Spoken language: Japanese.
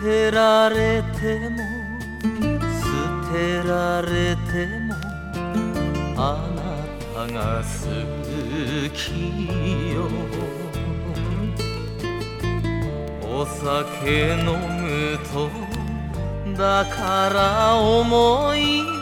てられても捨てられてもあなたが好きよ。お酒飲むとだから思い